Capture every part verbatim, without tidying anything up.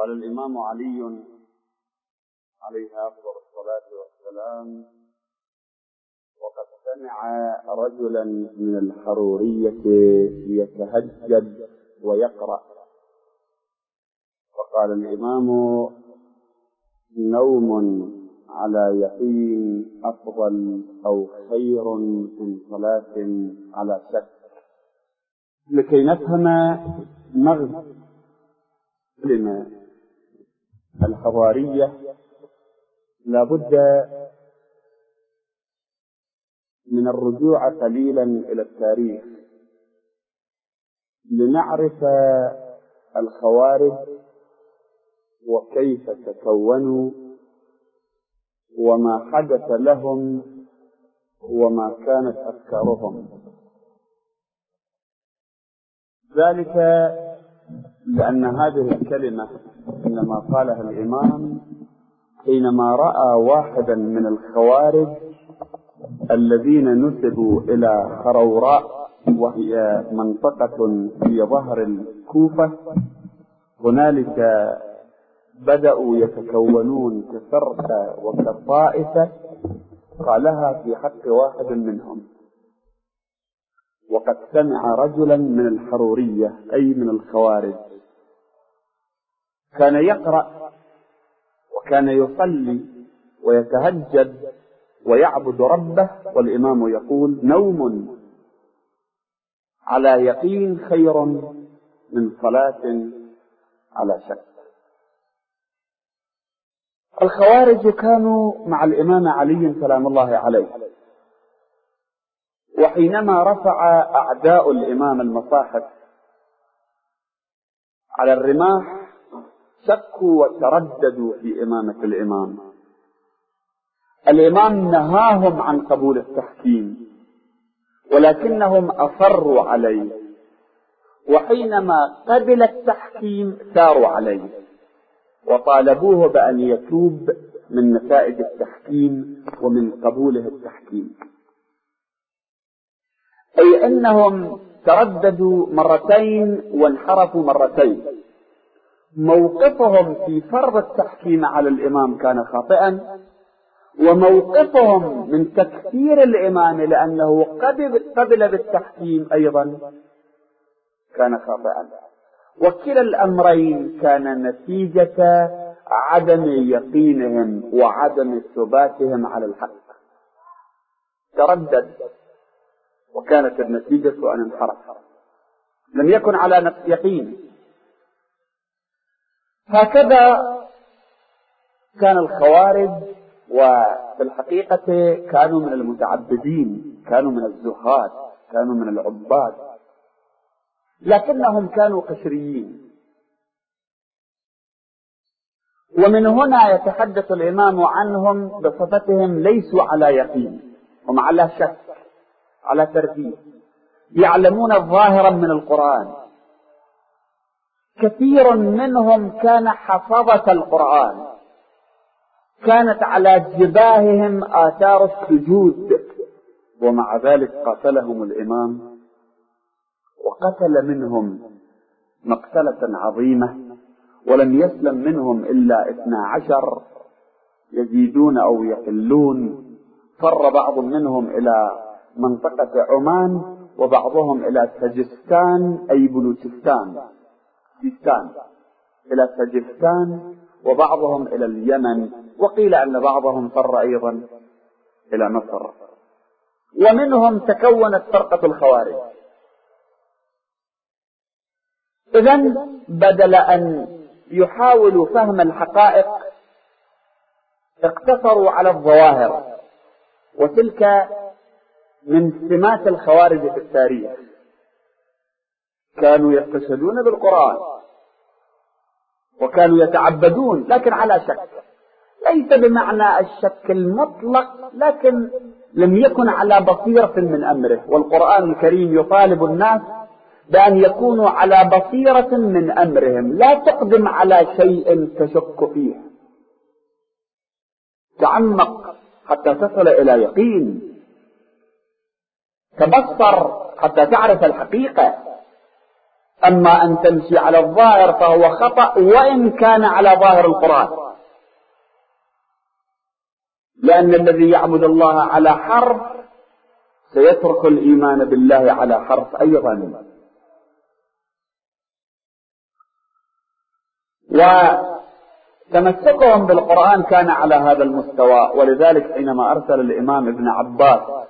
قال الإمام علي عليه أفضل الصلاة والسلام: وقد سمع رجلا من الحرورية يتهجد ويقرأ، فقال الإمام: نوم على يقين أفضل أو خير من صلاة على شك. لكي نفهم مغزى كلمة الحضارية لابد من الرجوع قليلا إلى التاريخ لنعرف الخوارج وكيف تكونوا وما حدث لهم وما كانت أفكارهم. ذلك لأن هذه الكلمة إنما قالها الإمام حينما رأى واحدا من الخوارج الذين نسبوا إلى خروراء، وهي منطقة في ظهر الكوفة. هنالك بدأوا يتكونون كفرقة وكطائفة، قالها في حق واحد منهم: وقد سمع رجلا من الحرورية أي من الخوارج كان يقرأ وكان يصلي ويتهجد ويعبد ربه، والإمام يقول: نوم على يقين خير من صلاة على شك. الخوارج كانوا مع الإمام علي سلام الله عليه، وحينما رفع أعداء الإمام المصاحف على الرماح شكوا وترددوا في إمامة الإمام. الإمام نهاهم عن قبول التحكيم، ولكنهم أصروا عليه، وحينما قبل التحكيم ساروا عليه وطالبوه بأن يتوب من نتائج التحكيم ومن قبوله التحكيم، أي أنهم ترددوا مرتين وانحرفوا مرتين. موقفهم في فرض التحكيم على الإمام كان خاطئا، وموقفهم من تكفير الإمام لأنه قبل, قبل بالتحكيم أيضا كان خاطئا. وكلا الأمرين كان نتيجة عدم يقينهم وعدم ثباتهم على الحق. تردد وكانت النتيجة أن انحرف، لم يكن على يقين. هكذا كان الخوارج، وفي الحقيقة كانوا من المتعبدين، كانوا من الزهاد، كانوا من العباد، لكنهم كانوا قشريين. ومن هنا يتحدث الإمام عنهم بصفتهم ليسوا على يقين، هم على شك، على ترديد، يعلمون ظاهرا من القرآن. كثير منهم كان حفظة القرآن، كانت على جباههم آثار السجود، ومع ذلك قاتلهم الإمام وقتل منهم مقتلة عظيمة، ولم يسلم منهم إلا اثنا عشر يزيدون أو يقلون. فر بعض منهم إلى منطقة عمان، وبعضهم إلى سجستان أي بلوچستان سجستان إلى سجستان، وبعضهم إلى اليمن، وقيل أن بعضهم فر أيضا إلى مصر. ومنهم تكونت فرقة الخوارج. إذن بدل أن يحاولوا فهم الحقائق اقتصروا على الظواهر، وتلك من سمات الخوارج في التاريخ. كانوا يستشهدون بالقرآن وكانوا يتعبدون، لكن على شك، ليس بمعنى الشك المطلق، لكن لم يكن على بصيرة من أمره. والقرآن الكريم يطالب الناس بأن يكونوا على بصيرة من أمرهم، لا تقدم على شيء تشك فيه، تعمق حتى تصل إلى يقين، تبصر حتى تعرف الحقيقة، أما أن تمشي على الظاهر فهو خطأ وإن كان على ظاهر القرآن، لأن الذي يعبد الله على حرف سيترك الإيمان بالله على حرف أيضا. وتمسكهم بالقرآن كان على هذا المستوى، ولذلك حينما أرسل الإمام ابن عباس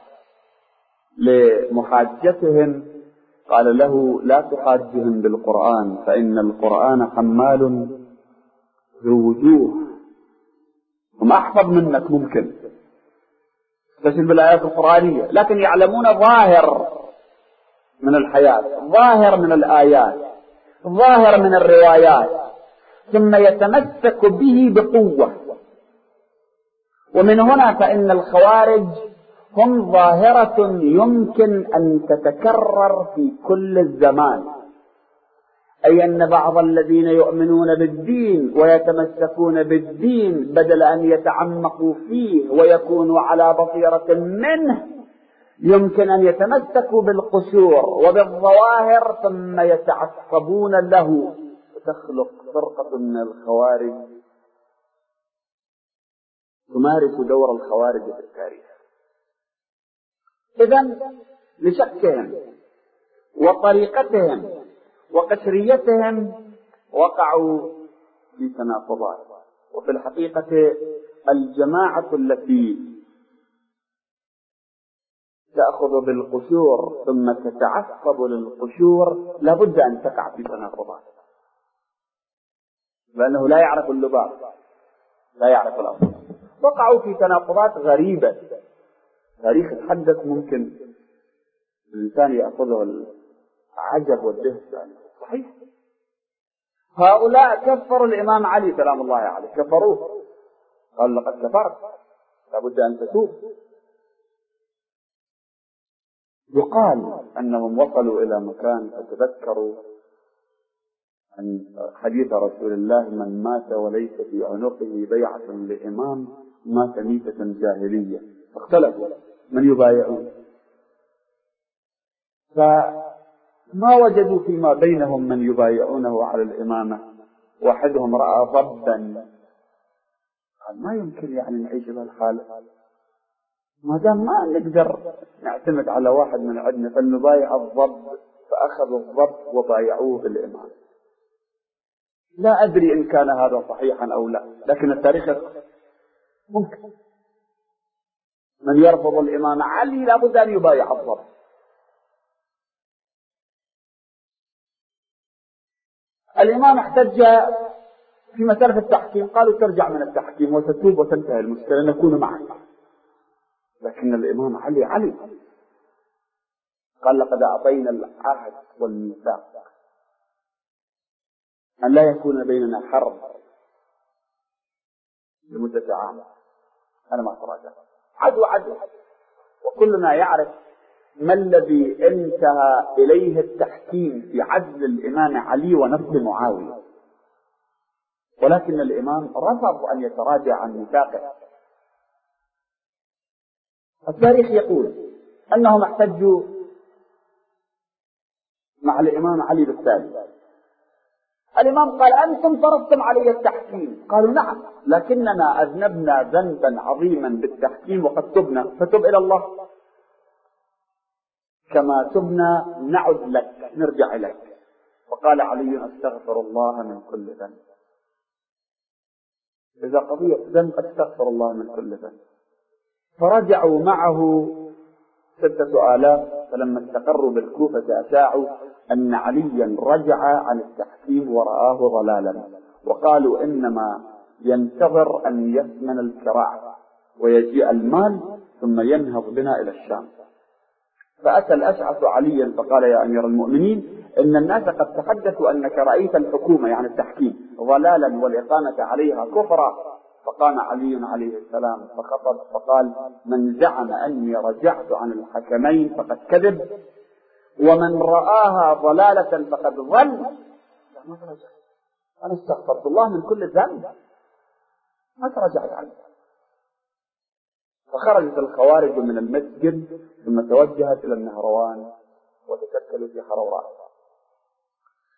لمحاجتهم قال له لا تحاجهم بالقرآن فإن القرآن حمال ذو وجوه، هم أحفظ منك ممكن تشبه بالآيات القرآنية، لكن يعلمون ظاهر من الحياة، ظاهر من الآيات، ظاهر من الروايات، ثم يتمسك به بقوة. ومن هنا فإن الخوارج هم ظاهرة يمكن أن تتكرر في كل الزمان، أي أن بعض الذين يؤمنون بالدين ويتمسكون بالدين بدل أن يتعمقوا فيه ويكونوا على بصيرة منه يمكن أن يتمسكوا بالقشور وبالظواهر ثم يتعصبون له، وتخلق فرقة من الخوارج تمارس دور الخوارج في التاريخ. إذن لشكهم وطريقتهم وقشريتهم وقعوا في تناقضات. وفي الحقيقة الجماعة التي تأخذ بالقشور ثم تتعصب للقشور لابد أن تقع في تناقضات، لأنه لا يعرف اللباب لا يعرف الأصل. وقعوا في تناقضات غريبة، تاريخ يتحدث ممكن الإنسان يأخذه العجب والدهش. يعني صحيح هؤلاء كفروا الإمام علي سلام الله عليه، كفروه، قال لقد كفرت لابد أن تتوب. يقال أنهم وصلوا إلى مكان فتذكروا أن حديث رسول الله من مات وليس في عنقه بيعة لإمام مات ميتة جاهلية، فاختلفوا من يبايعون، فما وجدوا فيما بينهم من يبايعونه على الإمامة. واحدهم رأى ضبا قال ما يمكن يعني نعيش بهالحالة، ما دام ما نقدر نعتمد على واحد من عندنا فلنبايع الضب، فأخذوا الضب وبايعوه بالإمام. لا أدري إن كان هذا صحيحا أو لا، لكن التاريخ ممكن من يرفض الإمام علي لابد أن يبايع الضب. الإمام احتج في مسألة التحكيم، قالوا ترجع من التحكيم وتتوب وتنتهي المشكلة نكون معك، لكن الإمام علي علي قال لقد أعطينا العهد والميثاق أن لا يكون بيننا حرب لمدة عام، أنا ما أتراجع، عدو عدو. وكلنا يعرف ما الذي انتهى إليه التحكيم في عزل الإمام علي ونصب معاوية، ولكن الإمام رفض أن يتراجع عن ميثاقه. التاريخ يقول أنهم احتجوا مع الإمام علي بالتالي. الإمام قال أنتم فرضتم علي التحكيم، قالوا نعم، لكننا أذنبنا ذنبا عظيما بالتحكيم وقد تبنا، فتب إلى الله كما تبنا نعد لك نرجع إليك. وقال علي أستغفر الله من كل ذنب، إذا قضية ذنب أستغفر الله من كل ذنب. فرجعوا معه ستة آلاف، فلما استقروا بالكوفة أشاعوا أن عليا رجع عن التحكيم ورآه ضلالا، وقالوا إنما ينتظر أن يثمن الكراع ويجيء المال ثم ينهض بنا إلى الشام. فأتى الأشعث عليا فقال يا أمير المؤمنين إن الناس قد تحدثوا أنك رأيت الحكومة يعني التحكيم ضلالا والإقامة عليها كفرا. فقام علي عليه السلام فخطب فقال من زعم أني رجعت عن الحكمين فقد كذب، ومن رآها ضلالة فقد ضل. لا ما ترجع، أنا استغفرت الله من كل ذنب، ما ترجعت عنه. فخرجت الخوارج من المسجد ثم توجهت إلى النهروان وتشكلوا في حروراء.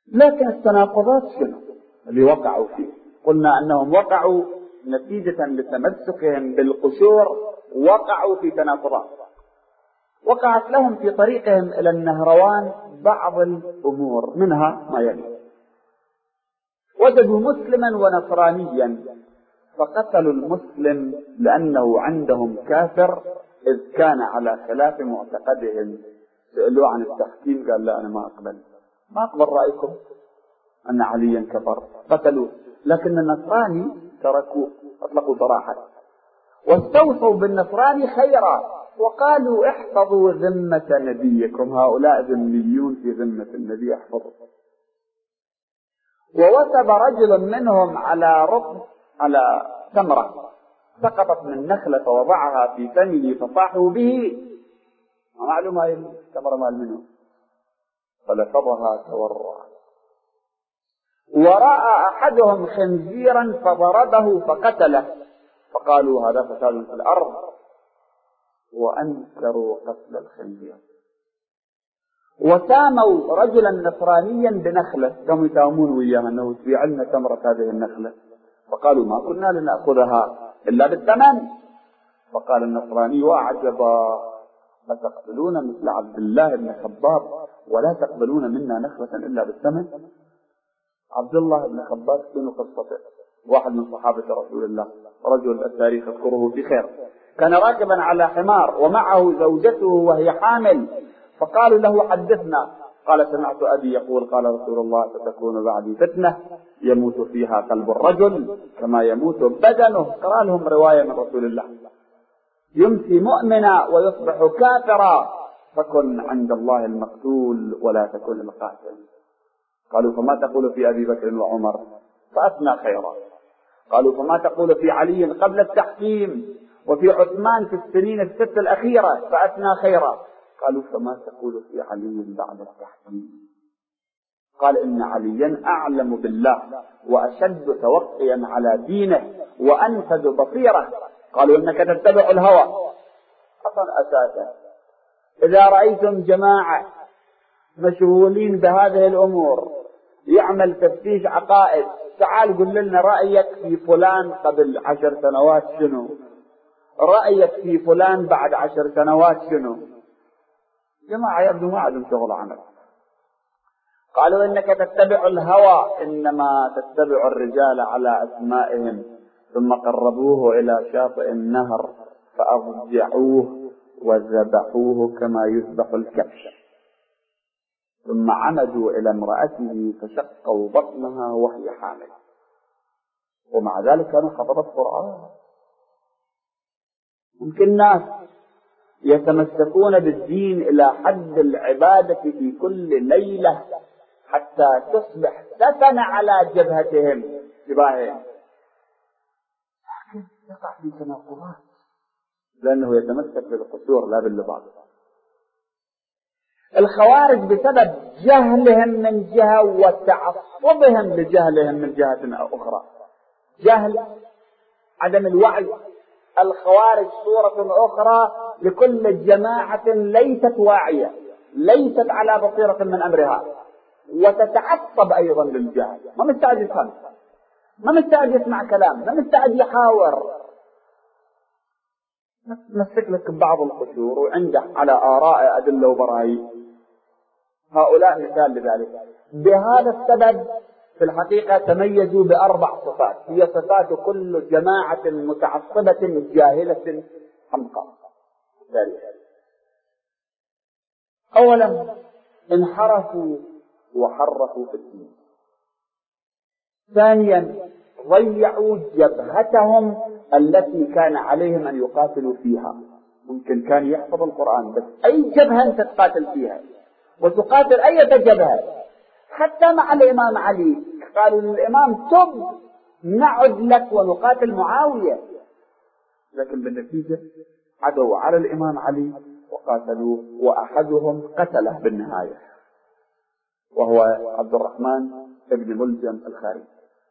لكن التناقضات شنو اللي وقعوا فيه؟ قلنا أنهم وقعوا نتيجة لتمسكهم بالقشور، وقعوا في تناقضات. وقعت لهم في طريقهم إلى النهروان بعض الأمور، منها ما يلي: وجدوا مسلما ونصرانيا فقتلوا المسلم لأنه عندهم كافر إذ كان على خلاف معتقدهم. سألوه عن التحكيم قال لا، أنا ما أقبل ما أقبل رأيكم أن عليا كفر، قتلوه. لكن النصراني تركوه، أطلقوا سراحه، واستوصوا بالنصراني خيرا وقالوا احفظوا ذمة نبيكم، هؤلاء ذميون في ذمة النبي، احفظوا. ووثب رجل منهم على رطب على تمرة سقطت من نخلة فوضعها في فمه فصاحوا به، ما معلوم هاي التمرة مال منه، فلفظها تورع. ورأى أحدهم خنزيرا فضربه فقتله، فقالوا هذا فساد في الأرض، وأنكروا قتل الخنزير. وساموا رجلا نصرانيا بنخلة، كانوا يتامون وياه أنه تبيع لنا تمرة هذه النخلة، فقالوا ما كنا لنأخذها إلا بالثمن. فقال النصراني: وعجبا، أتقتلون مثل عبد الله بن خباب ولا تقبلون منا نخلة إلا بالثمن؟ عبد الله بن خباب كان قصته، واحد من صحابة رسول الله، رجل التاريخ يذكره في خير، كان راكبا على حمار ومعه زوجته وهي حامل، فقالوا له: حدثنا. قال: سمعت أبي يقول قال رسول الله: ستكون بعدي فتنة يموت فيها قلب الرجل كما يموت بدنه. قرأ لهم رواية من رسول الله: يمسي مؤمنا ويصبح كافرا، فكن عند الله المقتول ولا تكن القاتل. قالوا: فما تقول في أبي بكر وعمر؟ فأثنى خيرا. قالوا: فما تقول في علي قبل التحكيم وفي عثمان في السنين الست الأخيرة؟ فأثنى خيرا. قالوا: فما تقول في علي بعد التحكيم؟ قال: إن عليا أعلم بالله وأشد توقيا على دينه وأنفذ بصيرة. قالوا: إنك تتبع الهوى. أصلا أساسا إذا رأيتم جماعة مشغولين بهذه الأمور يعمل تفتيش عقائد، تعال قل لنا رأيك في فلان قبل عشر سنوات شنو، رأيك في فلان بعد عشر سنوات شنو. جماعة يبدو ما عندهم شغل عمل. قالوا: إنك تتبع الهوى، إنما تتبع الرجال على أسمائهم. ثم قربوه إلى شاطئ النهر فأضجعوه وذبحوه كما يذبح الكبش، ثم عمدوا إلى امرأته فشقوا بطنها وهي حامل، ومع ذلك كانوا حفظوا القرآن. ممكن ناس يتمسكون بالدين إلى حد العبادة في كل ليلة حتى تصبح دفن على جبهتهم جباههم، لكن يقع في تناقضات لأنه يتمسك بالقصور لا باللباس. الخوارج بسبب جهلهم من جهة وتعصبهم لجهلهم من جهة أخرى، جهل عدم الوعي. الخوارج صورة أخرى لكل جماعة ليست واعية، ليست على بصيرة من أمرها، وتتعصب أيضا للجهل، ما مستعد يفهم، ما مستعد يسمع كلام، ما مستعد يحاور، تمسك لك ببعض القشور وعنده على آراء أدلة وبراهين. هؤلاء مثال لذلك. بهذا السبب في الحقيقة تميزوا بأربع صفات، هي صفات كل جماعة متعصبة جاهلة حمقى. أولا انحرفوا وحرفوا في الدين. ثانيا ضيعوا جبهتهم التي كان عليهم أن يقاتلوا فيها. ممكن كان يحفظ القرآن بس أي جبهة أنت تقاتل فيها وتقاتل أي جبهة، حتى مع الإمام علي قالوا للإمام: تب نعد لك ونقاتل معاوية، لكن بالنتيجة عدوا على الإمام علي وقاتلوه، وأحدهم قتله بالنهاية وهو عبد الرحمن ابن ملجم الخارجي.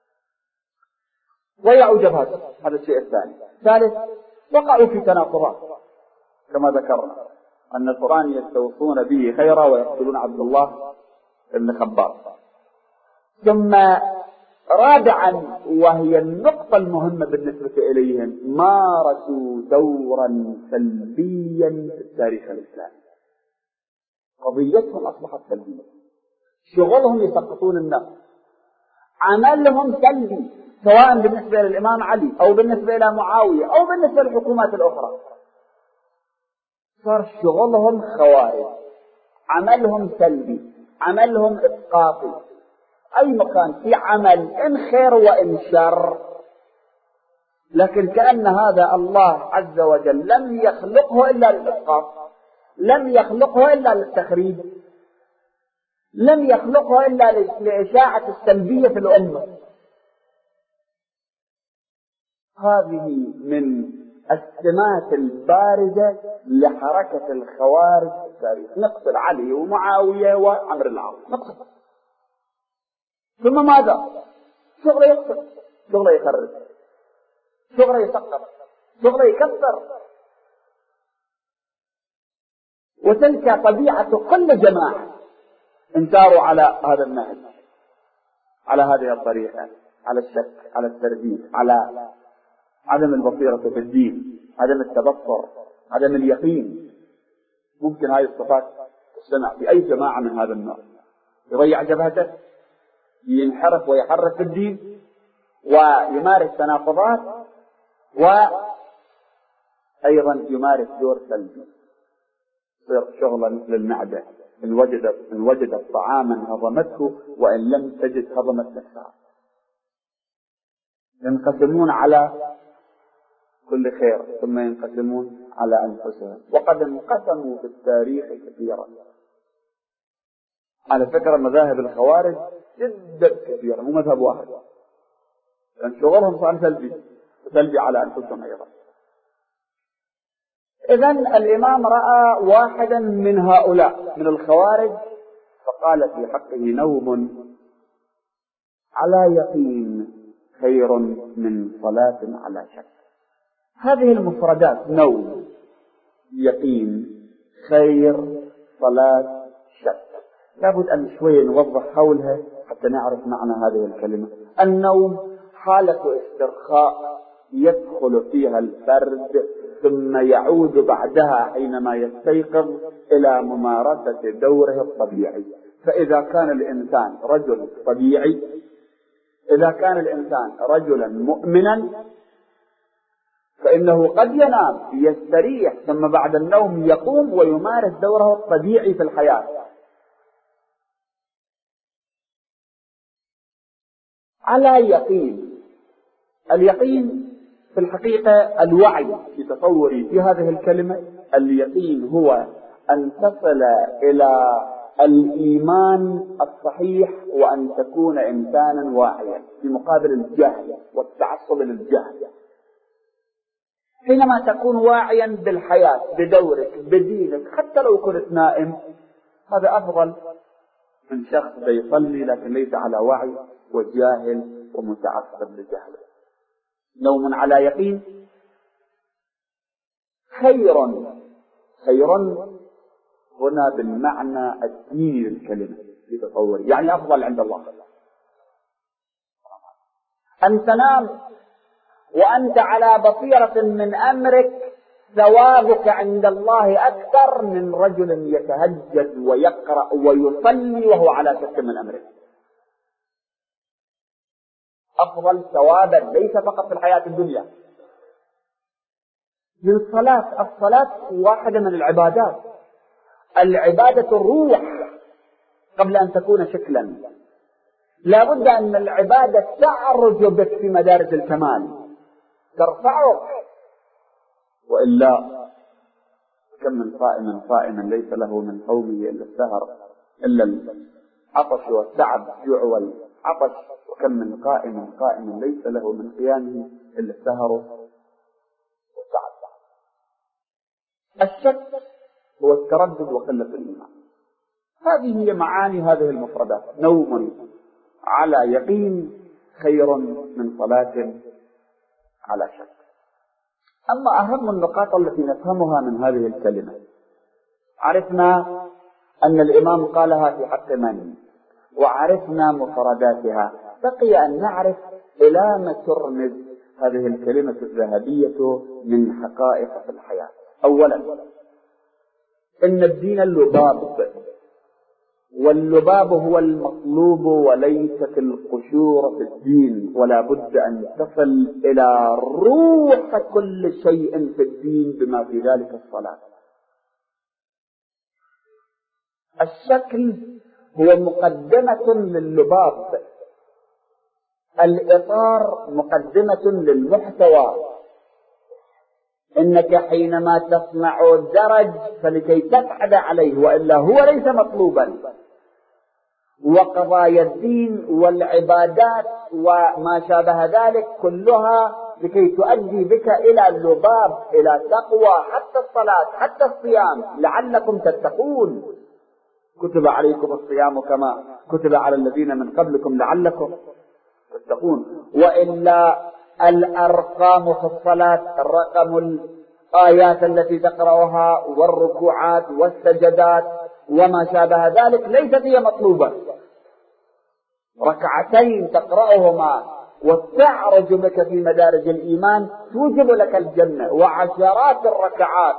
ضيعوا جبهته، هذا الشيء الثاني. ثالث وقعوا في تناقضات كما ذكرنا، أن القرآن يستوصون به خيرا ويقتلون عبد الله بن خباب. ثم رابعا، وهي النقطة المهمة بالنسبة إليهم، مارسوا دورا سلبيا في التاريخ الإسلامي. قضيتهم أصبحت سلبية، شغلهم يسقطون الناس، عملهم سلبي، سواء بالنسبة للإمام علي أو بالنسبة إلى معاوية أو بالنسبة للحكومات الأخرى. صار شغلهم خوارج، عملهم سلبي، عملهم إسقاطي. أي مكان في عمل إن خير وإن شر، لكن كأن هذا الله عز وجل لم يخلقه إلا للإسقاط، لم يخلقه إلا للتخريب، لم يخلقه إلا لإشاعة السلبية في الأمة. هذه من السمات البارزة لحركة الخوارج في التاريخ. نقتل علي ومعاوية وعمرو العاص، نقتل، ثم ماذا؟ شغله يقتل، شغله يخرج، شغله يسقط، شغله يكسر. وتلك طبيعة كل جماعة إن ساروا على هذا النهج، على هذه الطريقة، على الشك، على الترديد، على عدم البصيرة في الدين، عدم التبصر، عدم اليقين. ممكن هذه الصفات تجتمع في أي جماعة من هذا النوع، يضيع جبهته، ينحرف ويحرف في الدين، ويمارس تناقضات، وأيضا يمارس دور سلبي، يصير شغلة مثل المعدة، إن وجدت إن وجدت طعاما هضمته، وإن لم تجد هضمت نفسها. ينقسمون على كل خير ثم ينقسمون على أنفسهم، وقد انقسموا في التاريخ كثيرا. على فكرة مذاهب الخوارج جدا كثيرة، مو مذهب واحد، لأن شغلهم صار سلبي، سلبي على أنفسهم أيضا. إذن الإمام رأى واحدا من هؤلاء من الخوارج فقال في حقه: نوم على يقين خير من صلاة على شك. هذه المفردات، نوم، يقين، خير، صلاة، شك، لابد أن شوية نوضح حولها حتى نعرف معنى هذه الكلمة. النوم حالة استرخاء يدخل فيها الفرد ثم يعود بعدها حينما يستيقظ إلى ممارسة دوره الطبيعي. فإذا كان الإنسان رجل طبيعي، إذا كان الإنسان رجلا مؤمنا، فإنه قد ينام يستريح ثم بعد النوم يقوم ويمارس دوره الطبيعي في الحياة على يقين. اليقين في الحقيقة الوعي، في تصوري في هذه الكلمة، اليقين هو أن تصل إلى الإيمان الصحيح وأن تكون إنسانا واعيا، في مقابل الجهل والتعصب للجهل. حينما تكون واعيا بالحياة، بدورك، بدينك، حتى لو كنت نائم، هذا أفضل من شخص يصلي لكن ليس على وعي وجاهل ومتعصب لجهله. نوم على يقين خير. خير هنا بالمعنى الديني للكلمة في تصوري، يعني أفضل عند الله. أن تنام وأنت على بصيرة من أمرك، ثوابك عند الله أكثر من رجل يتهجد ويقرأ ويصلي وهو على شك من أمره. أفضل ثوابا ليس فقط في الحياة الدنيا. للصلاة، الصلاة واحدة من العبادات، العبادة الروح قبل أن تكون شكلا. لا بد أن العبادة تعرج بك في مدارج الكمال، ترفعك، وإلا كم من قائم قائما ليس له من قومه إلا السهر، إلا العطش والتعب، الجوع والعطش، وكم من قائم قائم ليس له من قيامه إلا السهر والتعب. الشك هو التردد وقلة الإيمان. هذه هي معاني هذه المفردات: نوم على يقين خير من صلاة على شك. أما أهم النقاط التي نفهمها من هذه الكلمة، عرفنا أن الإمام قالها في حق من؟ وعرفنا مفرداتها، بقي أن نعرف إلى ما ترمز هذه الكلمة الذهبية من حقائق في الحياة. أولا، إن الدين اللباب، واللباب هو المطلوب وليست القشور في الدين، ولا بد أن تصل إلى روح كل شيء في الدين بما في ذلك الصلاة. الشكل هو مقدمة لللباب، الإطار مقدمة للمحتوى. إنك حينما تصنع درج فلكي تبعد عليه، وإلا هو ليس مطلوبا. وقضايا الدين والعبادات وما شابه ذلك كلها لكي تؤدي بك إلى اللباب، إلى تقوى، حتى الصلاة، حتى الصيام، لعلكم تتقون. كتب عليكم الصيام كما كتب على الذين من قبلكم لعلكم تتقون. وإلا الأرقام في الصلاة، الرقم الآيات التي تقرأها والركوعات والسجدات وما شابه ذلك ليست هي مطلوبة. ركعتين تقرأهما وتعرج بك في مدارج الإيمان توجب لك الجنة، وعشرات الركعات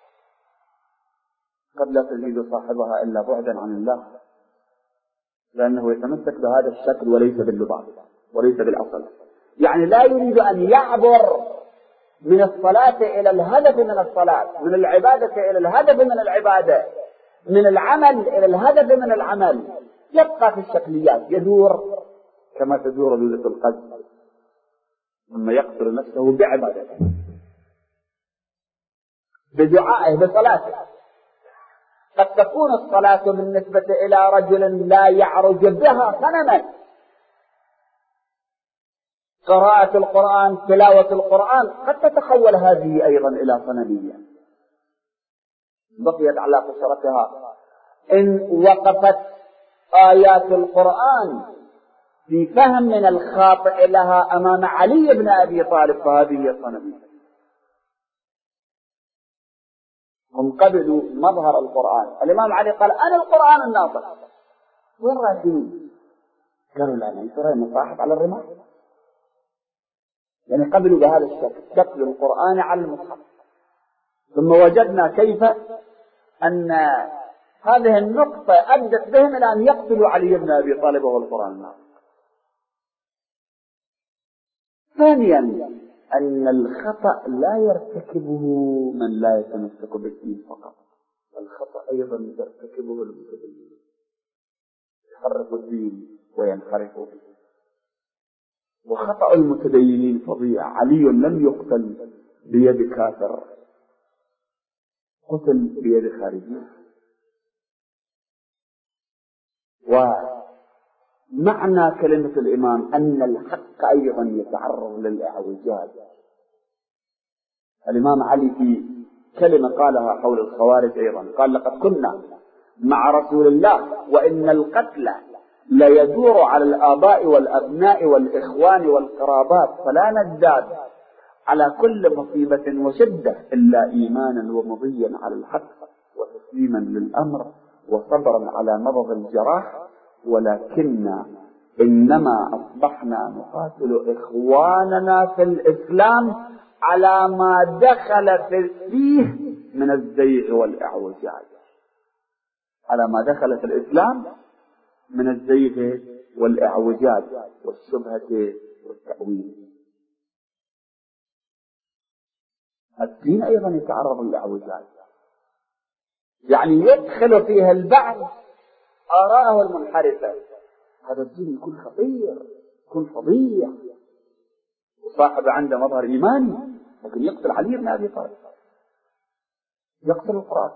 قد لا تزيد صاحبها إلا بعدا عن الله، لأنه يتمسك بهذا الشكل وليس باللباب وليس بالأصل. يعني لا يريد أن يعبر من الصلاة إلى الهدف من الصلاة، من العبادة إلى الهدف من العبادة، من العمل إلى الهدف من العمل، يبقى في الشكليات، يدور كما تدور دودة القز، ثم يقتل نفسه بعبادته، بدعائه، بصلاته. قد تكون الصلاة بالنسبة إلى رجل لا يعرج بها صنما، قراءة القرآن، تلاوة القرآن، قد تتحول هذه أيضا إلى صنمية بقيت على قشرتها. إن وقفت آيات القرآن في فهم من الخاطئ لها أمام علي بن أبي طالب فهذه هي صنمية. هم قبلوا مظهر القرآن. الإمام علي قال أنا القرآن الناطق. وين رايحين؟ قالوا لا ننصر المصاحف على الرمال. يعني قبلوا بهذا الشكل، شكل القرآن على المصحف. ثم وجدنا كيف أن هذه النقطة أدت بهم إلى أن يقتلوا علي بن أبي طالب وهو القرآن الناطق. ثانيا، أن الخطأ لا يرتكبه من لا يتمسك بالدين فقط، الخطأ أيضا يرتكبه المتدين، يحرف الدين وينحرف به. وخطأ المتدينين فظيع. علي لم يقتل بيد كافر، قتل بيد خارجي. ومعنى كلمة الإمام أن الحق أيضا يتعرض للإعوجاج. الإمام علي في كلمة قالها حول الخوارج أيضا قال لقد كنا مع رسول الله وإن القتل لا يدور على الآباء والأبناء والإخوان والقرابات، فلا نزداد على كل مصيبة وشدة إلا إيمانا ومضيا على الحق وتسليما للأمر وصبرا على نبض الجراح، ولكننا إنما أصبحنا نقاتل إخواننا في الإسلام على ما دخل فيه من الزيغ والإعوجاج، على ما دخل في الإسلام من الزيغ والإعوجاج والشبهة والتأويل. الدين أيضا يتعرض للإعوجاج، يعني يدخل فيها البعض آراءه المنحرفة. هذا الدين يكون خطير، يكون فظيع، وصاحب عنده مظهر إيماني لكن يقتل علي بن أبي طالب، يقتل القرآن.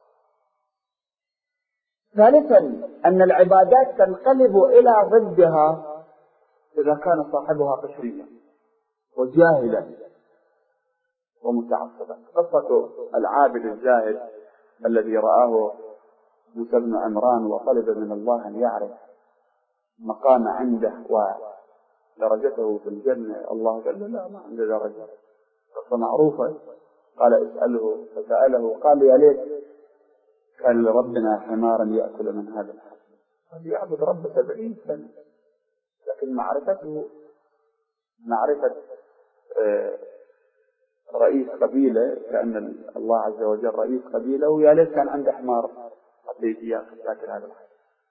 ثالثا، أن العبادات تنقلب إلى ضدها إذا كان صاحبها قشريا وجاهلا ومتعصبا. قصة العابد الزاهد الذي رآه موسى بن عمران وطلب من الله أن يعرف مقام عنده ودرجته في الجنة، الله قال له لا، ما عنده درجة. قصة معروفة. قال اسأله، فسأله قال يا ليت كان لربنا حمارا يأكل من هذا الحب. قد يعبد رب سبعين سنة، لكن معرفته معرفة آه رئيس قبيلة، كأن الله عز وجل رئيس قبيلة ويا ليت كان عنده حمار قبيت ياخذ لكن هذا الحال.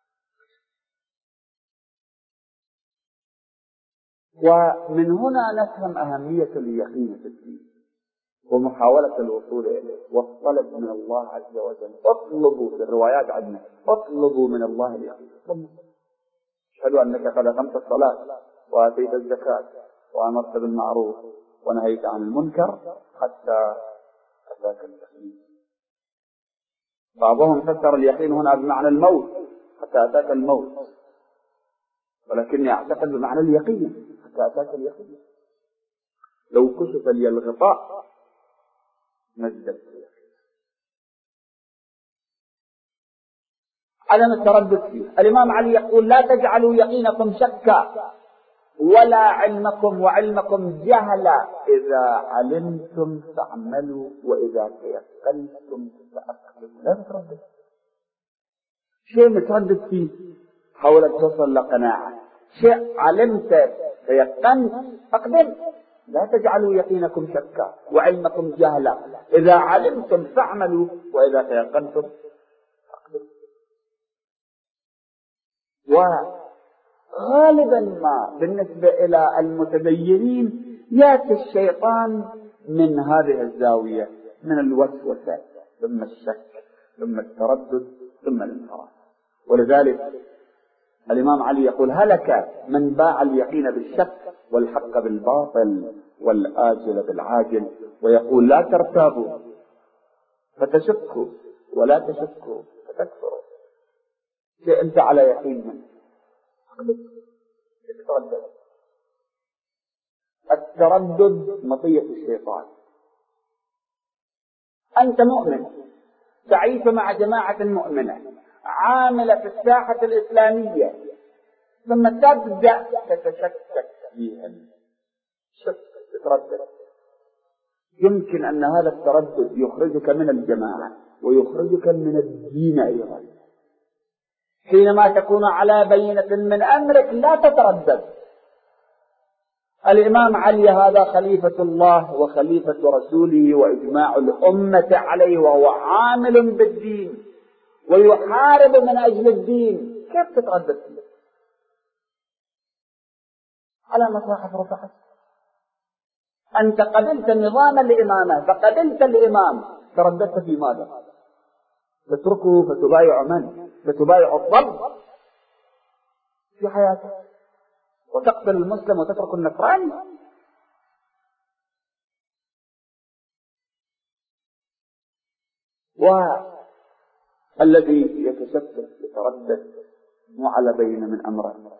ومن هنا نفهم أهمية اليقين في الدين ومحاولة الوصول إليه والطلب من الله عز وجل. اطلبوا في الروايات عندنا اطلبوا من الله اليقين. اشهدوا أنك قد أقمت الصلاة وآتيت الزكاة وأمرت بالمعروف ونهيت عن المنكر حتى أتاك اليقين. بعضهم فسر اليقين هنا بمعنى الموت حتى أتاك الموت، ولكني أعتقد بمعنى اليقين حتى أتاك اليقين. لو كشف لي الغطاء مجدت عدم التردد فيه. الإمام علي يقول لا تجعلوا يقينكم شكا ولا علمكم وعلمكم جهلا، إذا علمتم فاعملوا وإذا تيقنتم فأقبلوا. لا تتردد، شيء متردد فيه حاول أن توصل لقناعة، شيء علمت فيقنت أقبل. لا تجعلوا يقينكم شكا وعلمكم جهلا، إذا علمتم فاعملوا وإذا تيقنتم فاقبلوا. وغالبا ما بالنسبة إلى المتدينين يأتي الشيطان من هذه الزاوية، من الوسوسة ثم الشك ثم التردد ثم الانحراف. ولذلك الإمام علي يقول هلك من باع اليقين بالشك والحق بالباطل والآجل بالعاجل، ويقول لا ترتابوا فتشكوا ولا تشكوا فتكفروا. شيء أنت على يقين منه تتردد. التردد مطية الشيطان. أنت مؤمن تعيش مع جماعة مؤمنة عاملة في الساحة الإسلامية، ثم تبدأ تتشكك فيهم، شك تتردد. يمكن أن هذا التردد يخرجك من الجماعة ويخرجك من الدين أيضا. حينما تكون على بينة من أمرك لا تتردد. الإمام علي هذا خليفة الله وخليفة رسوله وإجماع الأمة عليه، وهو عامل بالدين ويحارب من أجل الدين، كيف تتردد فيه؟ على مصاحف رفعت. أنت قبلت نظام الإمامة فقبلت الإمام، ترددت في ماذا؟ تتركه فتبايع من؟ فتبايع الضب في حياتك وتقتل المسلم وتترك النصراني. والذي يتشكك يتردد مو على بينة من أمره.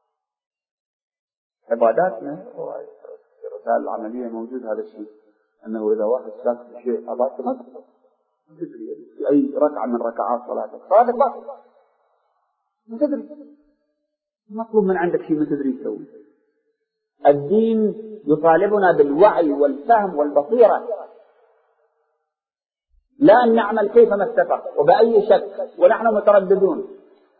عباداتنا الرسائل العملية موجود هذا الشيء، أنه إذا واحد شاك في شيء أباك ما تدري في أي ركعة من ركعات صلاتك صلاتك باطل ما تدري، مطلوب من عندك شيء ما تدري تسوي. الدين يطالبنا بالوعي والفهم والبصيرة، لا أن نعمل كيفما اتفق وبأي شك ونحن مترددون.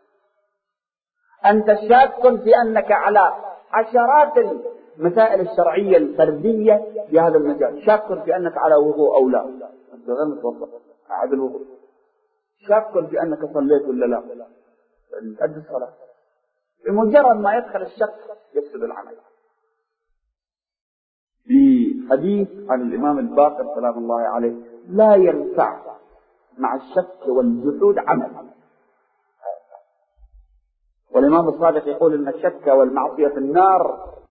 أنت شاك في أنك على عشرات المسائل الشرعية الفردية في هذا المجال، شاك في أنك على وضوء أو لا، أنت غير متوضأ أعد الوضوء، شاك في أنك صليت ولا لا، أدي الصلاة. بمجرد ما يدخل الشك يفسد العمل. في حديث عن الإمام الباقر سلام الله عليه لا ينفع مع الشك والجحود عمل. والإمام الصادق يقول إن الشك والمعصية في النار